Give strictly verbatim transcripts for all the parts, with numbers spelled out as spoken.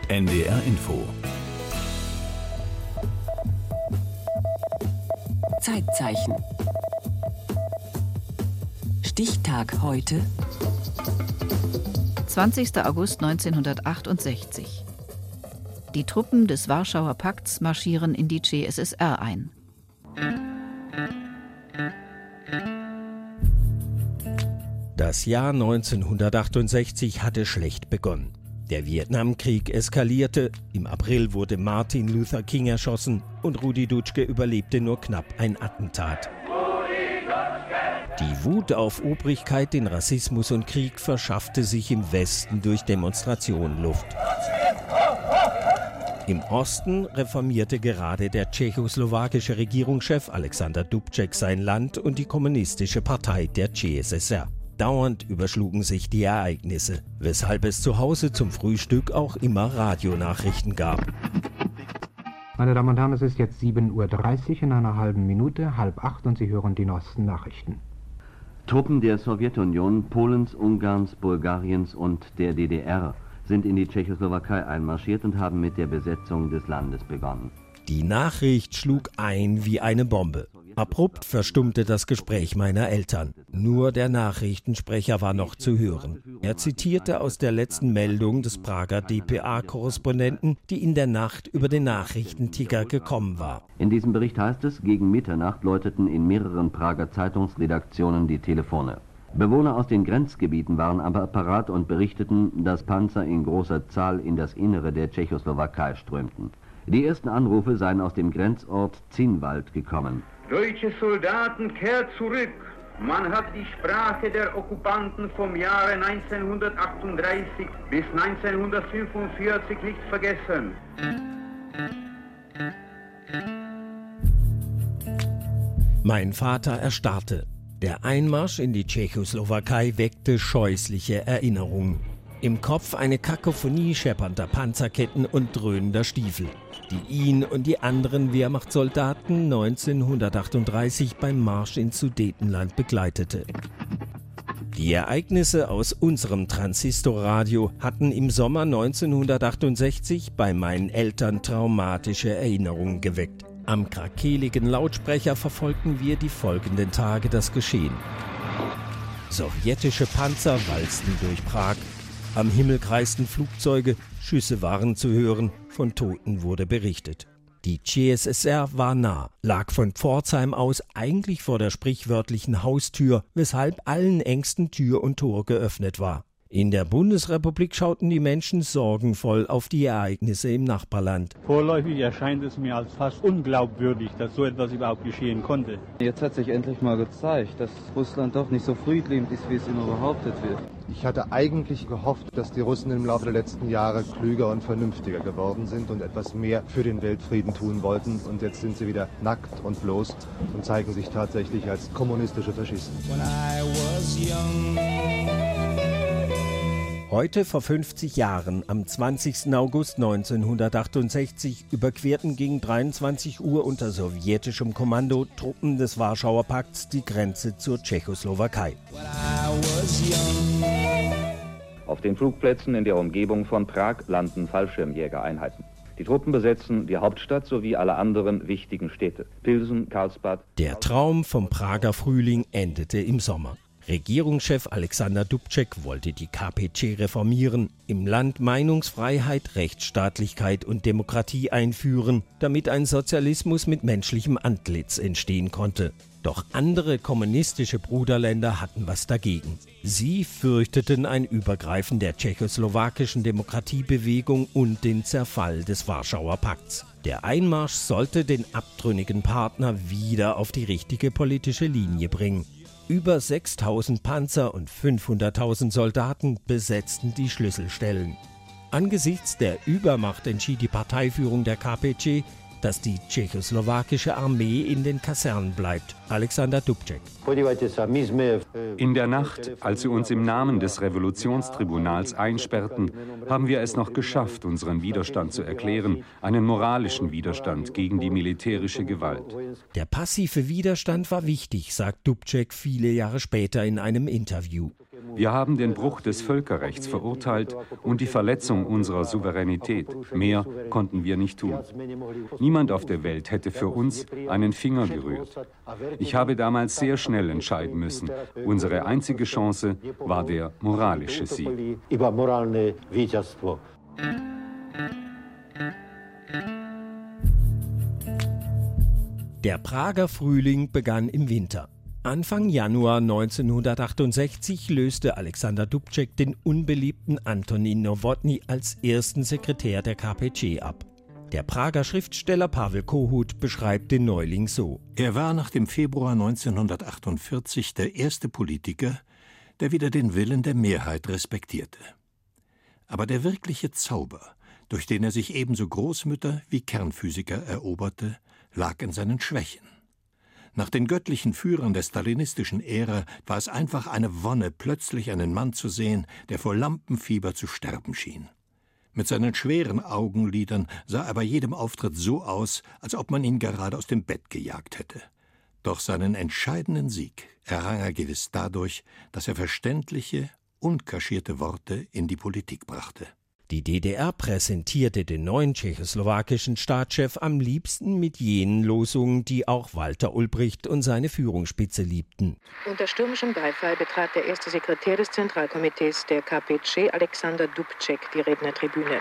N D R Info. Zeitzeichen. Stichtag heute. zwanzigster August neunzehnhundertachtundsechzig. Die Truppen des Warschauer Pakts marschieren in die C S S R ein. Das Jahr neunzehnhundertachtundsechzig hatte schlecht begonnen. Der Vietnamkrieg eskalierte, im April wurde Martin Luther King erschossen und Rudi Dutschke überlebte nur knapp ein Attentat. Die Wut auf Obrigkeit, den Rassismus und Krieg verschaffte sich im Westen durch Demonstrationen Luft. Im Osten reformierte gerade der tschechoslowakische Regierungschef Alexander Dubček sein Land und die kommunistische Partei der C S S R. Dauernd überschlugen sich die Ereignisse, weshalb es zu Hause zum Frühstück auch immer Radionachrichten gab. Meine Damen und Herren, es ist jetzt sieben Uhr dreißig in einer halben Minute, halb acht und Sie hören die neuesten Nachrichten. Truppen der Sowjetunion, Polens, Ungarns, Bulgariens und der D D R sind in die Tschechoslowakei einmarschiert und haben mit der Besetzung des Landes begonnen. Die Nachricht schlug ein wie eine Bombe. Abrupt verstummte das Gespräch meiner Eltern. Nur der Nachrichtensprecher war noch zu hören. Er zitierte aus der letzten Meldung des Prager D P A-Korrespondenten, die in der Nacht über den Nachrichtenticker gekommen war. In diesem Bericht heißt es, gegen Mitternacht läuteten in mehreren Prager Zeitungsredaktionen die Telefone. Bewohner aus den Grenzgebieten waren aber parat und berichteten, dass Panzer in großer Zahl in das Innere der Tschechoslowakei strömten. Die ersten Anrufe seien aus dem Grenzort Zinwald gekommen. Deutsche Soldaten, kehrt zurück! Man hat die Sprache der Okkupanten vom Jahre neunzehnhundertachtunddreißig bis neunzehnhundertfünfundvierzig nicht vergessen. Mein Vater erstarrte. Der Einmarsch in die Tschechoslowakei weckte scheußliche Erinnerungen. Im Kopf eine Kakophonie scheppernder Panzerketten und dröhnender Stiefel, die ihn und die anderen Wehrmachtssoldaten neunzehnhundertachtunddreißig beim Marsch ins Sudetenland begleitete. Die Ereignisse aus unserem Transistorradio hatten im Sommer neunzehnhundertachtundsechzig bei meinen Eltern traumatische Erinnerungen geweckt. Am krakeligen Lautsprecher verfolgten wir die folgenden Tage das Geschehen. Sowjetische Panzer walzten durch Prag. Am Himmel kreisten Flugzeuge, Schüsse waren zu hören, von Toten wurde berichtet. Die C S S R war nah, lag von Pforzheim aus eigentlich vor der sprichwörtlichen Haustür, weshalb allen Ängsten Tür und Tor geöffnet war. In der Bundesrepublik schauten die Menschen sorgenvoll auf die Ereignisse im Nachbarland. Vorläufig erscheint es mir als fast unglaubwürdig, dass so etwas überhaupt geschehen konnte. Jetzt hat sich endlich mal gezeigt, dass Russland doch nicht so friedliebend ist, wie es immer behauptet wird. Ich hatte eigentlich gehofft, dass die Russen im Laufe der letzten Jahre klüger und vernünftiger geworden sind und etwas mehr für den Weltfrieden tun wollten. Und jetzt sind sie wieder nackt und bloß und zeigen sich tatsächlich als kommunistische Faschisten. Heute vor fünfzig Jahren, am zwanzigsten August neunzehnhundertachtundsechzig, überquerten gegen dreiundzwanzig Uhr unter sowjetischem Kommando Truppen des Warschauer Pakts die Grenze zur Tschechoslowakei. Auf den Flugplätzen in der Umgebung von Prag landen Fallschirmjägereinheiten. Die Truppen besetzen die Hauptstadt sowie alle anderen wichtigen Städte. Pilsen, Karlsbad. Der Traum vom Prager Frühling endete im Sommer. Regierungschef Alexander Dubček wollte die K P C reformieren, im Land Meinungsfreiheit, Rechtsstaatlichkeit und Demokratie einführen, damit ein Sozialismus mit menschlichem Antlitz entstehen konnte. Doch andere kommunistische Bruderländer hatten was dagegen. Sie fürchteten ein Übergreifen der tschechoslowakischen Demokratiebewegung und den Zerfall des Warschauer Pakts. Der Einmarsch sollte den abtrünnigen Partner wieder auf die richtige politische Linie bringen. Über sechstausend Panzer und fünfhunderttausend Soldaten besetzten die Schlüsselstellen. Angesichts der Übermacht entschied die Parteiführung der K P C, dass die tschechoslowakische Armee in den Kasernen bleibt. Alexander Dubček. In der Nacht, als sie uns im Namen des Revolutionstribunals einsperrten, haben wir es noch geschafft, unseren Widerstand zu erklären, einen moralischen Widerstand gegen die militärische Gewalt. Der passive Widerstand war wichtig, sagt Dubček viele Jahre später in einem Interview. Wir haben den Bruch des Völkerrechts verurteilt und die Verletzung unserer Souveränität. Mehr konnten wir nicht tun. Niemand auf der Welt hätte für uns einen Finger gerührt. Ich habe damals sehr schnell entscheiden müssen. Unsere einzige Chance war der moralische Sieg. Der Prager Frühling begann im Winter. Anfang Januar neunzehnhundertachtundsechzig löste Alexander Dubček den unbeliebten Antonín Nowotný als ersten Sekretär der K P C ab. Der Prager Schriftsteller Pavel Kohut beschreibt den Neuling so: Er war nach dem Februar neunzehnhundertachtundvierzig der erste Politiker, der wieder den Willen der Mehrheit respektierte. Aber der wirkliche Zauber, durch den er sich ebenso Großmütter wie Kernphysiker eroberte, lag in seinen Schwächen. Nach den göttlichen Führern der stalinistischen Ära war es einfach eine Wonne, plötzlich einen Mann zu sehen, der vor Lampenfieber zu sterben schien. Mit seinen schweren Augenlidern sah er bei jedem Auftritt so aus, als ob man ihn gerade aus dem Bett gejagt hätte. Doch seinen entscheidenden Sieg errang er gewiss dadurch, dass er verständliche, unkaschierte Worte in die Politik brachte. Die D D R präsentierte den neuen tschechoslowakischen Staatschef am liebsten mit jenen Losungen, die auch Walter Ulbricht und seine Führungsspitze liebten. Unter stürmischem Beifall betrat der erste Sekretär des Zentralkomitees der K P C, Alexander Dubček, die Rednertribüne.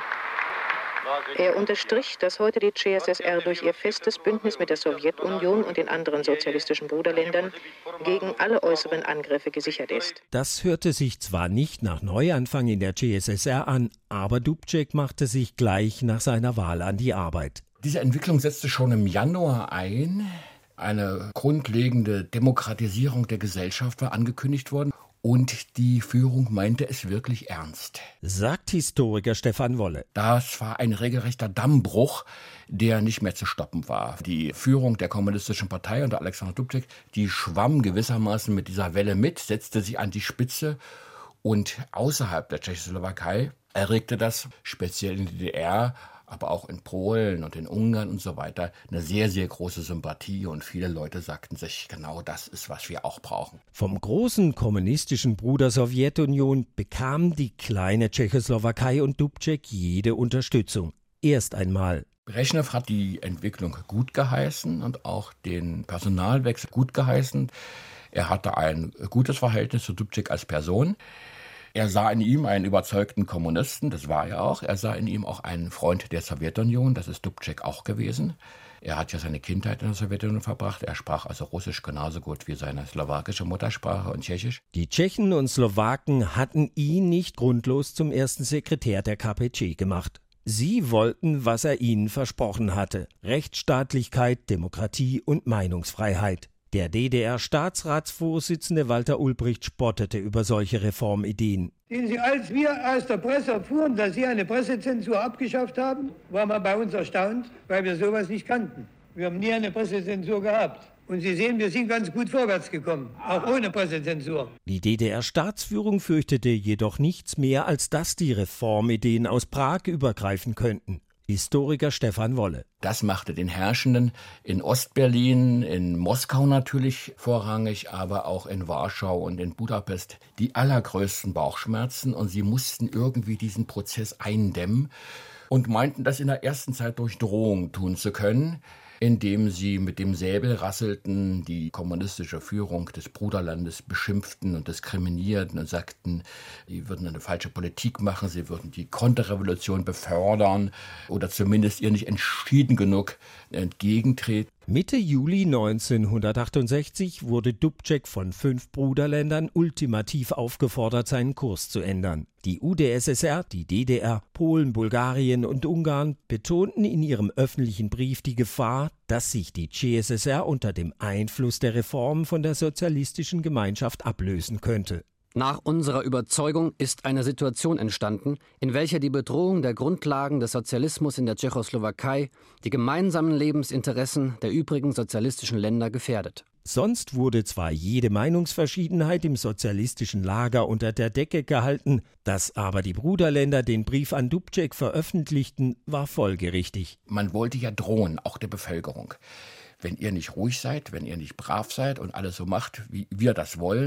Er unterstrich, dass heute die C S S R durch ihr festes Bündnis mit der Sowjetunion und den anderen sozialistischen Bruderländern gegen alle äußeren Angriffe gesichert ist. Das hörte sich zwar nicht nach Neuanfang in der C S S R an, aber Dubček machte sich gleich nach seiner Wahl an die Arbeit. Diese Entwicklung setzte schon im Januar ein. Eine grundlegende Demokratisierung der Gesellschaft war angekündigt worden. Und die Führung meinte es wirklich ernst, sagt Historiker Stefan Wolle. Das war ein regelrechter Dammbruch, der nicht mehr zu stoppen war. Die Führung der Kommunistischen Partei unter Alexander Dubček, die schwamm gewissermaßen mit dieser Welle mit, setzte sich an die Spitze. Und außerhalb der Tschechoslowakei erregte das, speziell in der D D R, aber auch in Polen und in Ungarn und so weiter, eine sehr, sehr große Sympathie. Und viele Leute sagten sich, genau das ist, was wir auch brauchen. Vom großen kommunistischen Bruder Sowjetunion bekam die kleine Tschechoslowakei und Dubček jede Unterstützung. Erst einmal. Breschnew hat die Entwicklung gut geheißen und auch den Personalwechsel gut geheißen. Er hatte ein gutes Verhältnis zu Dubček als Person. Er sah in ihm einen überzeugten Kommunisten, das war er auch. Er sah in ihm auch einen Freund der Sowjetunion, das ist Dubček auch gewesen. Er hat ja seine Kindheit in der Sowjetunion verbracht. Er sprach also Russisch genauso gut wie seine slowakische Muttersprache und Tschechisch. Die Tschechen und Slowaken hatten ihn nicht grundlos zum ersten Sekretär der K P C gemacht. Sie wollten, was er ihnen versprochen hatte: Rechtsstaatlichkeit, Demokratie und Meinungsfreiheit. Der D D R-Staatsratsvorsitzende Walter Ulbricht spottete über solche Reformideen. Sehen Sie, als wir aus der Presse erfuhren, dass Sie eine Pressezensur abgeschafft haben, war man bei uns erstaunt, weil wir sowas nicht kannten. Wir haben nie eine Pressezensur gehabt. Und Sie sehen, wir sind ganz gut vorwärts gekommen, auch ohne Pressezensur. Die D D R-Staatsführung fürchtete jedoch nichts mehr, als dass die Reformideen aus Prag übergreifen könnten. Historiker Stefan Wolle. Das machte den Herrschenden in Ostberlin, in Moskau natürlich vorrangig, aber auch in Warschau und in Budapest die allergrößten Bauchschmerzen. Und sie mussten irgendwie diesen Prozess eindämmen und meinten, das in der ersten Zeit durch Drohung tun zu können, indem sie mit dem Säbel rasselten, die kommunistische Führung des Bruderlandes beschimpften und diskriminierten und sagten, sie würden eine falsche Politik machen, sie würden die Konterrevolution befördern oder zumindest ihr nicht entschieden genug entgegentreten. Mitte Juli neunzehnhundertachtundsechzig wurde Dubček von fünf Bruderländern ultimativ aufgefordert, seinen Kurs zu ändern. Die U d S S R, die D D R, Polen, Bulgarien und Ungarn betonten in ihrem öffentlichen Brief die Gefahr, dass sich die C S S R unter dem Einfluss der Reformen von der sozialistischen Gemeinschaft ablösen könnte. Nach unserer Überzeugung ist eine Situation entstanden, in welcher die Bedrohung der Grundlagen des Sozialismus in der Tschechoslowakei die gemeinsamen Lebensinteressen der übrigen sozialistischen Länder gefährdet. Sonst wurde zwar jede Meinungsverschiedenheit im sozialistischen Lager unter der Decke gehalten, dass aber die Bruderländer den Brief an Dubček veröffentlichten, war folgerichtig. Man wollte ja drohen, auch der Bevölkerung. Wenn ihr nicht ruhig seid, wenn ihr nicht brav seid und alles so macht, wie wir das wollen,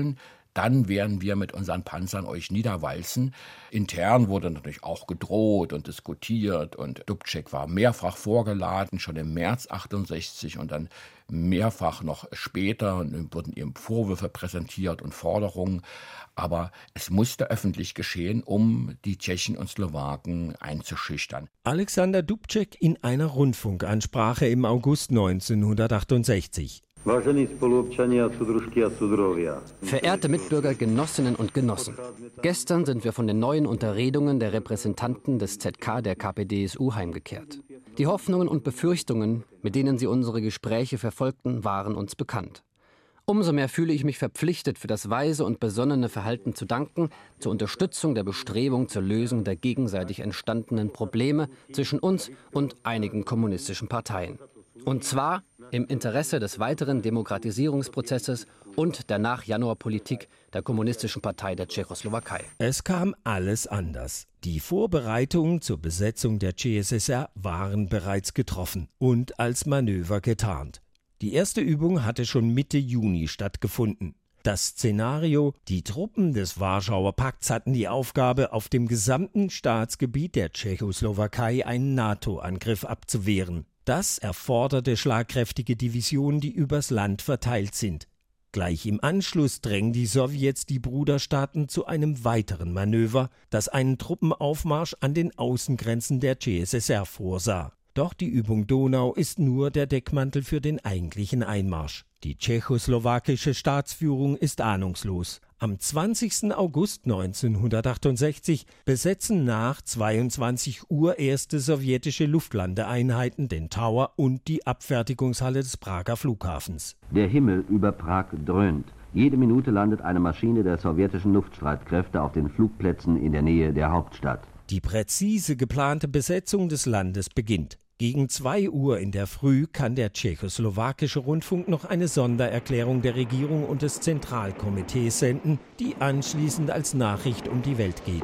dann werden wir mit unseren Panzern euch niederwalzen. Intern wurde natürlich auch gedroht und diskutiert und Dubček war mehrfach vorgeladen, schon im März achtundsechzig und dann mehrfach noch später und wurden ihm Vorwürfe präsentiert und Forderungen. Aber es musste öffentlich geschehen, um die Tschechen und Slowaken einzuschüchtern. Alexander Dubček in einer Rundfunkansprache im August neunzehnhundertachtundsechzig. Verehrte Mitbürger, Genossinnen und Genossen, gestern sind wir von den neuen Unterredungen der Repräsentanten des Z K der K P D S U heimgekehrt. Die Hoffnungen und Befürchtungen, mit denen sie unsere Gespräche verfolgten, waren uns bekannt. Umso mehr fühle ich mich verpflichtet, für das weise und besonnene Verhalten zu danken, zur Unterstützung der Bestrebung zur Lösung der gegenseitig entstandenen Probleme zwischen uns und einigen kommunistischen Parteien. Und zwar im Interesse des weiteren Demokratisierungsprozesses und der Nach-Januar-Politik der Kommunistischen Partei der Tschechoslowakei. Es kam alles anders. Die Vorbereitungen zur Besetzung der C S S R waren bereits getroffen und als Manöver getarnt. Die erste Übung hatte schon Mitte Juni stattgefunden. Das Szenario: Die Truppen des Warschauer Pakts hatten die Aufgabe, auf dem gesamten Staatsgebiet der Tschechoslowakei einen NATO-Angriff abzuwehren. Das erforderte schlagkräftige Divisionen, die übers Land verteilt sind. Gleich im Anschluss drängen die Sowjets die Bruderstaaten zu einem weiteren Manöver, das einen Truppenaufmarsch an den Außengrenzen der C S S R vorsah. Doch die Übung Donau ist nur der Deckmantel für den eigentlichen Einmarsch. Die tschechoslowakische Staatsführung ist ahnungslos. Am zwanzigsten August neunzehnhundertachtundsechzig besetzen nach zweiundzwanzig Uhr erste sowjetische Luftlandeeinheiten den Tower und die Abfertigungshalle des Prager Flughafens. Der Himmel über Prag dröhnt. Jede Minute landet eine Maschine der sowjetischen Luftstreitkräfte auf den Flugplätzen in der Nähe der Hauptstadt. Die präzise geplante Besetzung des Landes beginnt. Gegen zwei Uhr in der Früh kann der tschechoslowakische Rundfunk noch eine Sondererklärung der Regierung und des Zentralkomitees senden, die anschließend als Nachricht um die Welt geht.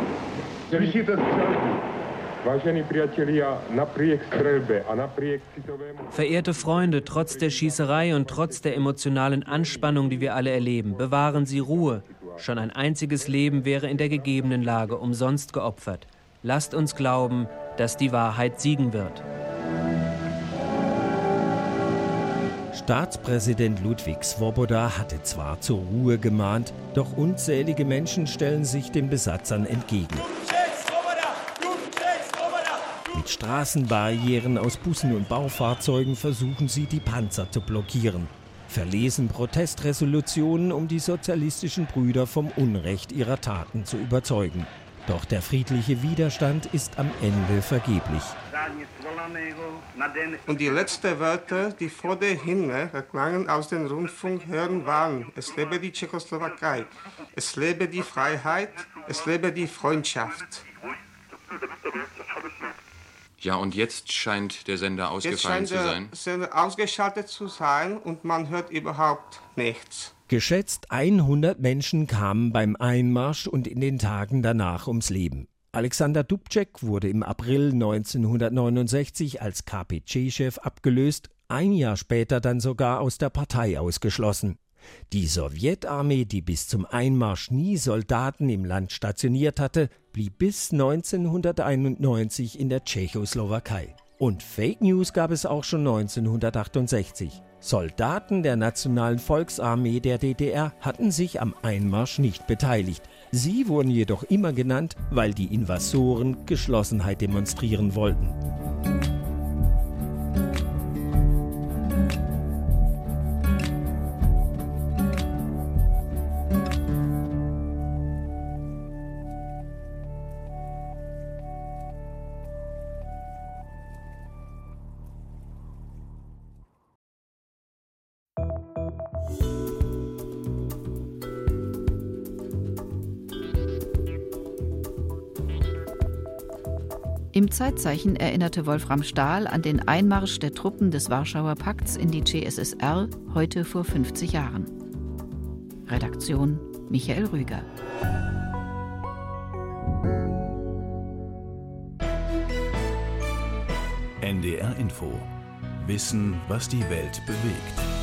Verehrte Freunde, trotz der Schießerei und trotz der emotionalen Anspannung, die wir alle erleben, bewahren Sie Ruhe. Schon ein einziges Leben wäre in der gegebenen Lage umsonst geopfert. Lasst uns glauben, dass die Wahrheit siegen wird. Staatspräsident Ludwig Swoboda hatte zwar zur Ruhe gemahnt, doch unzählige Menschen stellen sich den Besatzern entgegen. Mit Straßenbarrieren aus Bussen und Baufahrzeugen versuchen sie, die Panzer zu blockieren. Verlesen Protestresolutionen, um die sozialistischen Brüder vom Unrecht ihrer Taten zu überzeugen. Doch der friedliche Widerstand ist am Ende vergeblich. Und die letzten Wörter, die vor der Hymne erklangen aus dem Rundfunk hören, waren: Es lebe die Tschechoslowakei, es lebe die Freiheit, es lebe die Freundschaft. Ja, und jetzt scheint der Sender ausgefallen zu sein. Jetzt scheint der Sender ausgeschaltet zu sein und man hört überhaupt nichts. Geschätzt hundert Menschen kamen beim Einmarsch und in den Tagen danach ums Leben. Alexander Dubček wurde im April neunzehnhundertneunundsechzig als K P C-Chef abgelöst, ein Jahr später dann sogar aus der Partei ausgeschlossen. Die Sowjetarmee, die bis zum Einmarsch nie Soldaten im Land stationiert hatte, blieb bis neunzehnhunderteinundneunzig in der Tschechoslowakei. Und Fake News gab es auch schon neunzehnhundertachtundsechzig. Soldaten der Nationalen Volksarmee der D D R hatten sich am Einmarsch nicht beteiligt. Sie wurden jedoch immer genannt, weil die Invasoren Geschlossenheit demonstrieren wollten. Im Zeitzeichen erinnerte Wolfram Stahl an den Einmarsch der Truppen des Warschauer Pakts in die C S S R heute vor fünfzig Jahren. Redaktion Michael Rüger. N D R Info. Wissen, was die Welt bewegt.